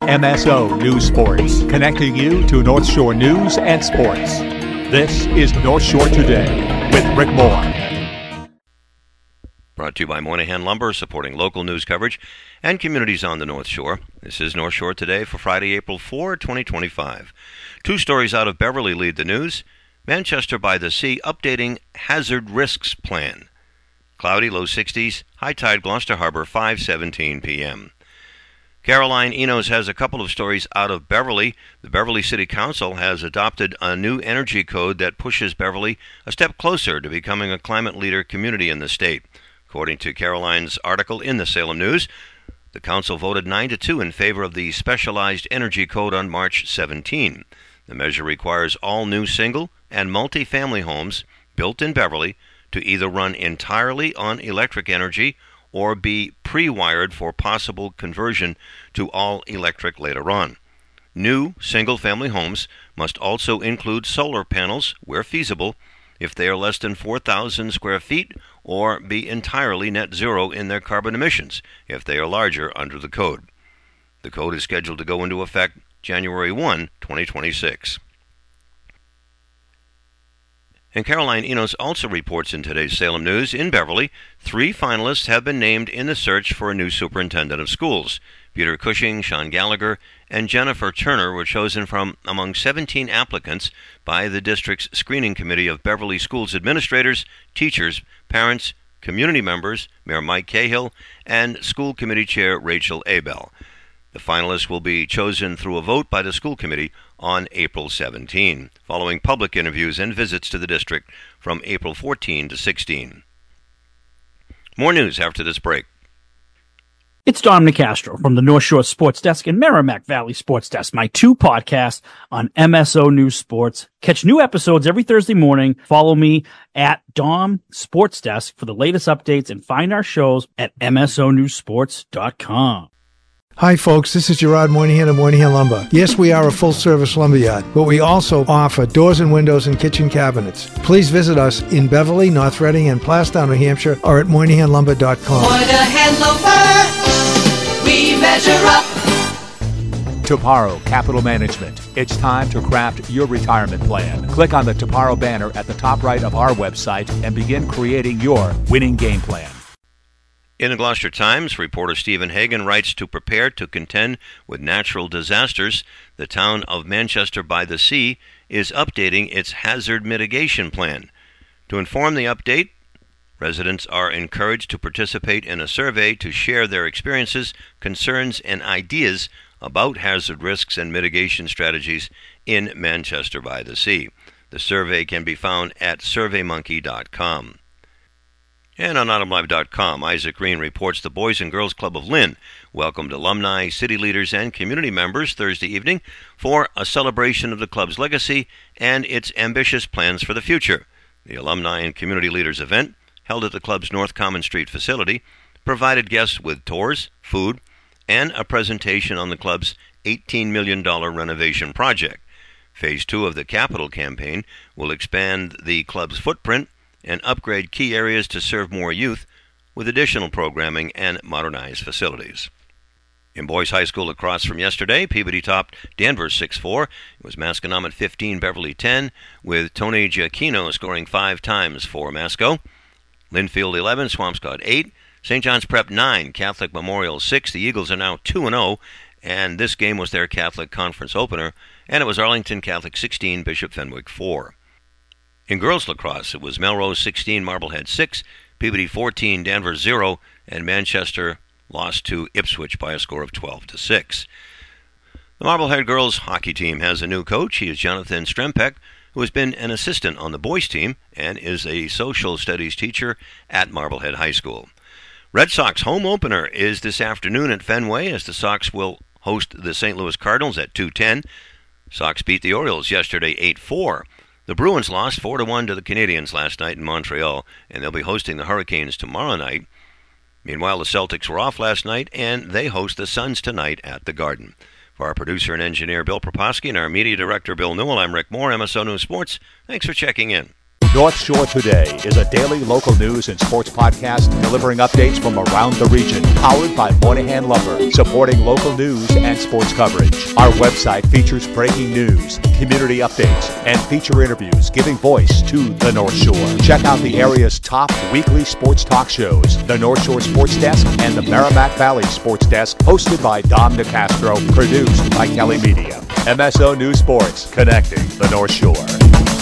MSO News Sports, connecting you to North Shore news and sports. This is North Shore Today with Rick Moore. Brought to you by Moynihan Lumber, supporting local news coverage and communities on the North Shore. This is North Shore Today for Friday, April 4, 2025. Two stories out of Beverly lead the news. Manchester by the Sea updating hazard risks plan. Cloudy, low 60s, high tide Gloucester Harbor, 5:17 p.m. Caroline Enos has a couple of stories out of Beverly. The Beverly City Council has adopted a new energy code that pushes Beverly a step closer to becoming a climate leader community in the state. According to Caroline's article in the Salem News, the council voted 9-2 in favor of the specialized energy code on March 17. The measure requires all new single and multi-family homes built in Beverly to either run entirely on electric energy or be pre-wired for possible conversion to all electric later on. New single-family homes must also include solar panels where feasible if they are less than 4,000 square feet, or be entirely net zero in their carbon emissions if they are larger under the code. The code is scheduled to go into effect January 1, 2026. And Caroline Enos also reports in today's Salem News, in Beverly, 3 finalists have been named in the search for a new superintendent of schools. Peter Cushing, Sean Gallagher, and Jennifer Turner were chosen from among 17 applicants by the district's screening committee of Beverly Schools administrators, teachers, parents, community members, Mayor Mike Cahill, and school committee chair Rachel Abel. The finalists will be chosen through a vote by the school committee on April 17, following public interviews and visits to the district from April 14 to 16. More news after this break. It's Dom Nicastro from the North Shore Sports Desk and Merrimack Valley Sports Desk, my 2 podcasts on MSO News Sports. Catch new episodes every Thursday morning. Follow me at Dom Sports Desk for the latest updates and find our shows at msonewsports.com. Hi folks, this is Gerard Moynihan of Moynihan Lumber. Yes, we are a full-service lumberyard, but we also offer doors and windows and kitchen cabinets. Please visit us in Beverly, North Reading, and Plastown, New Hampshire, or at MoynihanLumber.com. Moynihan Lumber, we measure up. Toparo Capital Management. It's time to craft your retirement plan. Click on the Toparo banner at the top right of our website and begin creating your winning game plan. In the Gloucester Times, reporter Stephen Hagan writes, to prepare to contend with natural disasters, the town of Manchester by the Sea is updating its hazard mitigation plan. To inform the update, residents are encouraged to participate in a survey to share their experiences, concerns, and ideas about hazard risks and mitigation strategies in Manchester by the Sea. The survey can be found at surveymonkey.com. And on AutumnLive.com, Isaac Green reports the Boys and Girls Club of Lynn welcomed alumni, city leaders, and community members Thursday evening for a celebration of the club's legacy and its ambitious plans for the future. The Alumni and Community Leaders event, held at the club's North Common Street facility, provided guests with tours, food, and a presentation on the club's $18 million renovation project. Phase 2 of the Capital campaign will expand the club's footprint and upgrade key areas to serve more youth with additional programming and modernized facilities. In boys high school lacrosse from yesterday, Peabody topped Danvers 6-4. It was Masconomet 15, Beverly 10, with Tony Giacchino scoring 5 times for Masco. Linfield 11, Swampscott 8, St. John's Prep 9, Catholic Memorial 6. The Eagles are now 2-0, and this game was their Catholic Conference opener, and it was Arlington Catholic 16, Bishop Fenwick 4. In girls lacrosse, it was Melrose 16, Marblehead 6, Peabody 14, Danvers 0, and Manchester lost to Ipswich by a score of 12-6. The Marblehead girls hockey team has a new coach. He is Jonathan Strempek, who has been an assistant on the boys team and is a social studies teacher at Marblehead High School. Red Sox home opener is this afternoon at Fenway, as the Sox will host the St. Louis Cardinals at 2:10. Sox beat the Orioles yesterday 8-4. The Bruins lost 4-1 to the Canadiens last night in Montreal, and they'll be hosting the Hurricanes tomorrow night. Meanwhile, the Celtics were off last night, and they host the Suns tonight at the Garden. For our producer and engineer, Bill Proposki, and our media director, Bill Newell, I'm Rick Moore, MSO News Sports. Thanks for checking in. North Shore Today is a daily local news and sports podcast delivering updates from around the region, powered by Moynihan Lumber, supporting local news and sports coverage. Our website features breaking news, community updates, and feature interviews giving voice to the North Shore. Check out the area's top weekly sports talk shows, the North Shore Sports Desk and the Merrimack Valley Sports Desk, hosted by Dom DeCastro, produced by Kelly Media. MSO News Sports, connecting the North Shore.